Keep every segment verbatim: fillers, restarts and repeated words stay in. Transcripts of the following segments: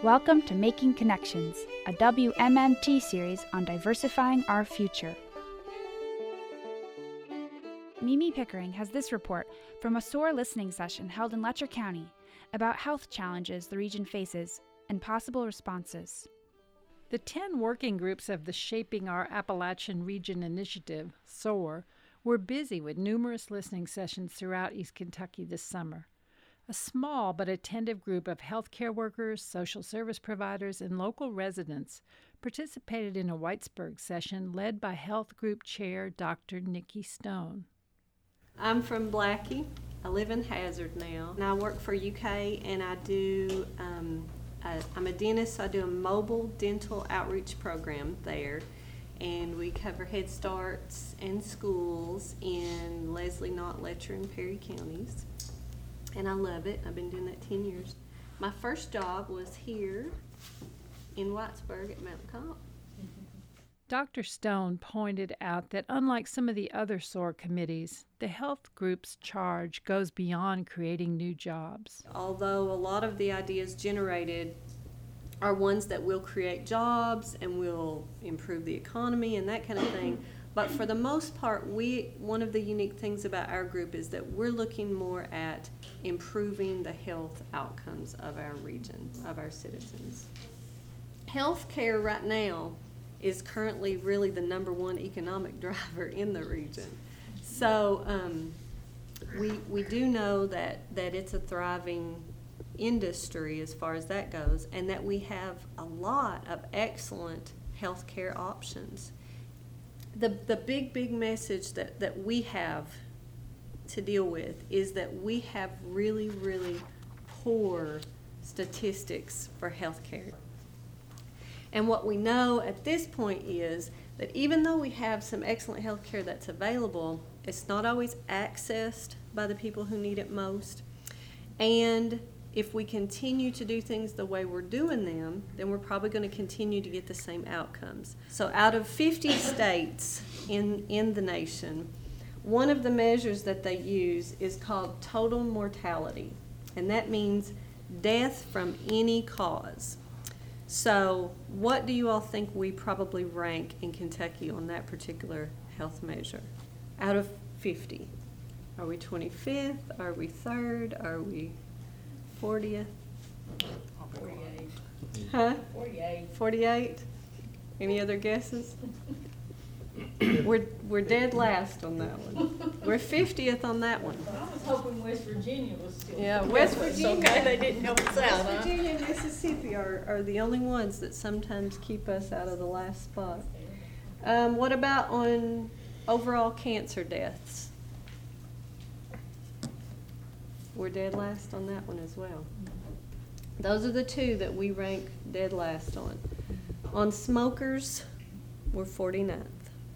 Welcome to Making Connections, a W M N T series on diversifying our future. Mimi Pickering has this report from a S O A R listening session held in Letcher County about health challenges the region faces and possible responses. The ten working groups of the Shaping Our Appalachian Region Initiative, S O A R, were busy with numerous listening sessions throughout East Kentucky this summer. A small but attentive group of healthcare workers, social service providers, and local residents participated in a Whitesburg session led by Health Group Chair Doctor Nikki Stone. I'm from Blackie. I live in Hazard now, and I work for U K, and I do, um, I, I'm a dentist, so I do a mobile dental outreach program there, and we cover Head Starts and schools in Leslie, Knott, Letcher, and Perry counties. And I love it. I've been doing that ten years. My first job was here in Whitesburg at Mount Comp. Doctor Stone pointed out that unlike some of the other S O A R committees, the health group's charge goes beyond creating new jobs. Although a lot of the ideas generated are ones that will create jobs and will improve the economy and that kind of thing, but for the most part, we one of the unique things about our group is that we're looking more at improving the health outcomes of our region, of our citizens. Healthcare right now is currently really the number one economic driver in the region. So um, we we do know that, that it's a thriving industry as far as that goes, and that we have a lot of excellent healthcare options. The the big, big message that, that we have to deal with is that we have really, really poor statistics for healthcare. And what we know at this point is that even though we have some excellent healthcare that's available, it's not always accessed by the people who need it most. And if we continue to do things the way we're doing them, then we're probably going to continue to get the same outcomes. So out of fifty states in, in the nation, one of the measures that they use is called total mortality, and that means death from any cause. So what do you all think we probably rank in Kentucky on that particular health measure? Out of fifty. Are we twenty-fifth? Are we third? Are we fortieth? forty-eight. Huh? forty-eight. forty-eight? Any other guesses? We're we're dead last on that one. We're fiftieth on that one. I was hoping West Virginia was still. Yeah, West It's Virginia. okay, they didn't help us out, West huh? Virginia and Mississippi are, are the only ones that sometimes keep us out of the last spot. Um, what about on overall cancer deaths? We're dead last on that one as well. Those are the two that we rank dead last on. On smokers, we're forty-ninth.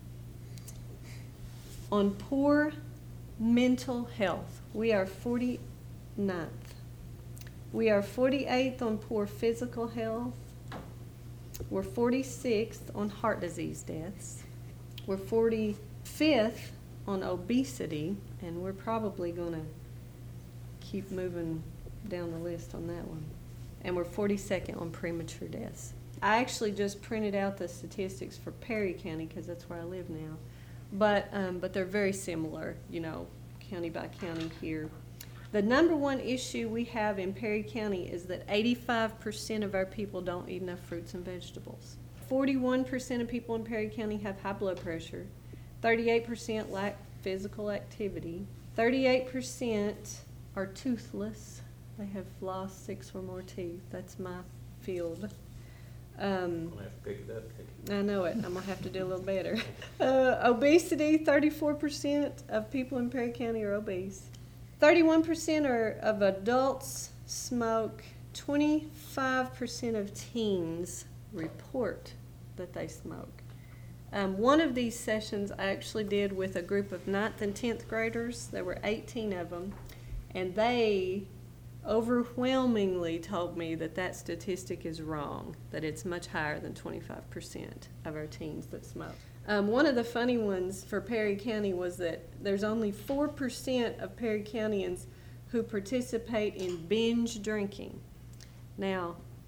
On poor mental health, we are forty-ninth. We are forty-eighth on poor physical health. We're forty-sixth on heart disease deaths. We're forty-fifth on obesity, and we're probably going to keep moving down the list on that one. And we're forty-second on premature deaths. I actually just printed out the statistics for Perry County because that's where I live now. But um, but they're very similar, you know, county by county here. The number one issue we have in Perry County is that eighty-five percent of our people don't eat enough fruits and vegetables. forty-one percent of people in Perry County have high blood pressure. thirty-eight percent lack physical activity. thirty-eight percent are toothless. They have lost six or more teeth. That's my field. Um, I'm gonna have to pick it up. Pick it. I know it. I'm going to have to do a little better. Uh, obesity, thirty-four percent of people in Perry County are obese. thirty-one percent are, of adults smoke. twenty-five percent of teens report that they smoke. Um, one of these sessions I actually did with a group of ninth and tenth graders. There were eighteen of them, and they overwhelmingly told me that that statistic is wrong, that it's much higher than twenty-five percent of our teens that smoke. Um, one of the funny ones for Perry County was that there's only four percent of Perry Countyans who participate in binge drinking. Now,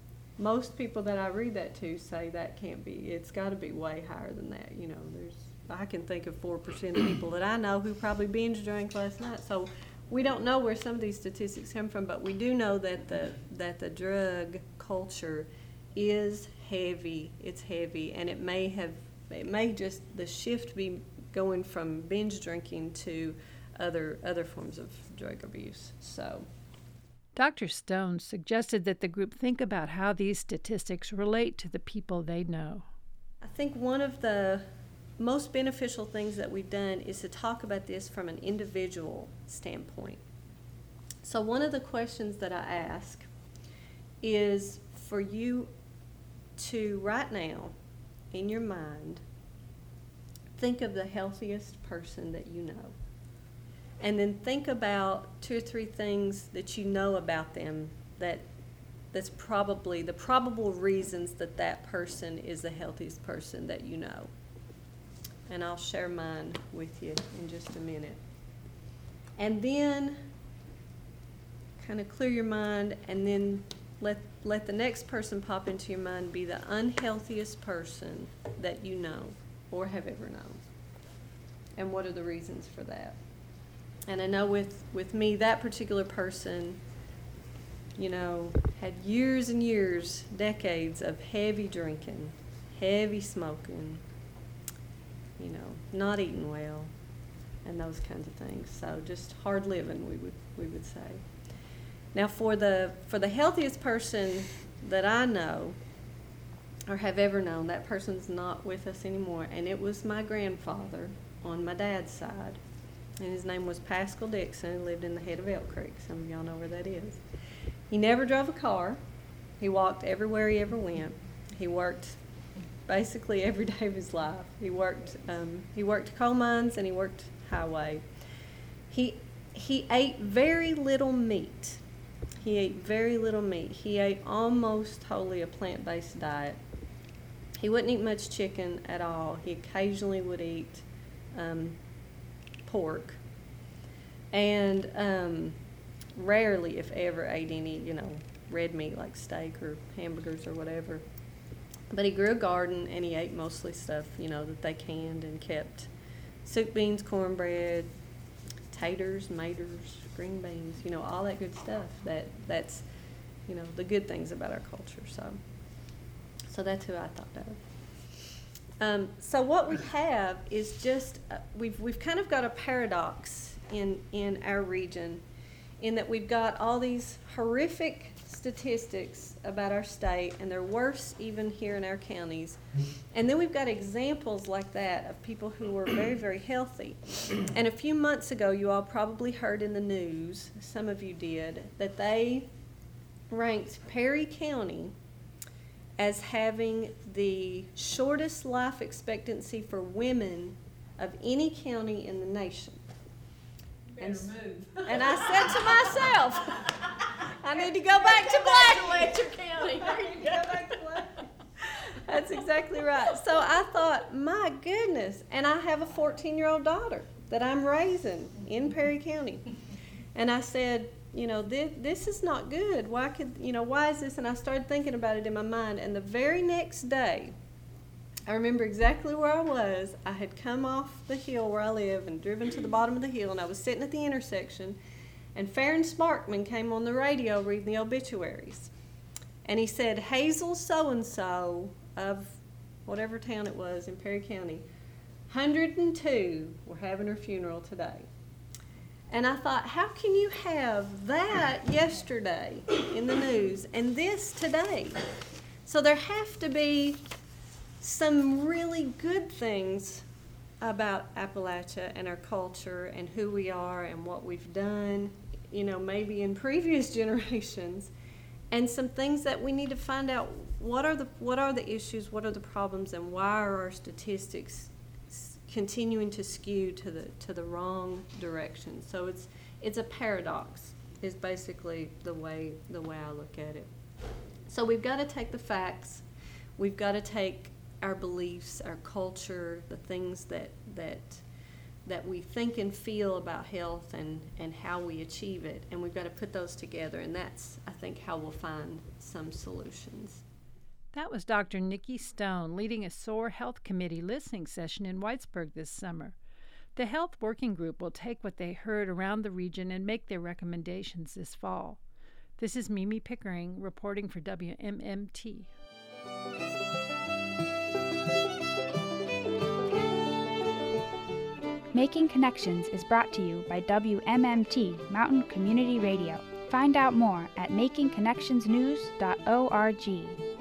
most people that I read that to say that can't be. It's got to be way higher than that. You know, there's I can think of four percent of people that I know who probably binge drank last night. So we don't know where some of these statistics come from, but we do know that the that the drug culture is heavy. It's heavy, and it may have it may just the shift be going from binge drinking to other other forms of drug abuse. So Doctor Stone suggested that the group think about how these statistics relate to the people they know. I think one of the most beneficial things that we've done is to talk about this from an individual standpoint. So one of the questions that I ask is for you to, right now, in your mind, think of the healthiest person that you know. And then think about two or three things that you know about them that that's probably the probable reasons that that person is the healthiest person that you know. And I'll share mine with you in just a minute. And then kind of clear your mind, and then let let the next person pop into your mind be the unhealthiest person that you know or have ever known. And what are the reasons for that? And I know with, with me, that particular person, you know, had years and years, decades of heavy drinking, heavy smoking, you know, not eating well, and those kinds of things. So just hard living, we would we would say. Now, for the for the healthiest person that I know or have ever known, that person's not with us anymore, and it was my grandfather on my dad's side, and his name was Pascal Dixon. He lived in the head of Elk Creek. Some of y'all know where that is. He never drove a car. He walked everywhere he ever went. He worked basically every day of his life. He worked um, he worked coal mines and he worked highway. He he ate very little meat. He ate very little meat. He ate almost wholly a plant-based diet. He wouldn't eat much chicken at all. He occasionally would eat um, pork, and um, rarely, if ever, ate any, you know, red meat like steak or hamburgers or whatever. But he grew a garden, and he ate mostly stuff, you know, that they canned and kept. Soup, beans, cornbread, taters, maters, green beans, you know, all that good stuff. That that's, you know, the good things about our culture. So, so that's who I thought of. Um, so what we have is just uh, we've we've kind of got a paradox in in our region, in that we've got all these horrific statistics about our state, and they're worse even here in our counties. And then we've got examples like that of people who were very, very healthy. And a few months ago, you all probably heard in the news, some of you did, that they ranked Perry County as having the shortest life expectancy for women of any county in the nation. Better And, move. and I said to myself, I need to go back to Blackfoot. County. There you Go back to Blackfoot. That's exactly right. So I thought, my goodness, and I have a fourteen-year-old daughter that I'm raising in Perry County. And I said, you know, this, this is not good. Why could, you know, why is this? And I started thinking about it in my mind. And the very next day, I remember exactly where I was. I had come off the hill where I live and driven to the bottom of the hill, and I was sitting at the intersection, and Farron Sparkman came on the radio reading the obituaries. And he said, Hazel so-and-so of whatever town it was in Perry County, one hundred two were having her funeral today. And I thought, how can you have that yesterday in the news and this today? So there have to be some really good things about Appalachia and our culture and who we are and what we've done, you know, maybe in previous generations, and some things that we need to find out what are the what are the issues, what are the problems, and why are our statistics continuing to skew to the to the wrong direction. So it's it's a paradox is basically the way the way I look at it. So we've got to take the facts, we've got to take our beliefs, our culture, the things that that that we think and feel about health and, and how we achieve it, and we've got to put those together, and that's, I think, how we'll find some solutions. That was Doctor Nikki Stone leading a S O A R Health Committee listening session in Whitesburg this summer. The Health Working Group will take what they heard around the region and make their recommendations this fall. This is Mimi Pickering reporting for W M M T. Making Connections is brought to you by W M M T Mountain Community Radio. Find out more at making connections news dot org.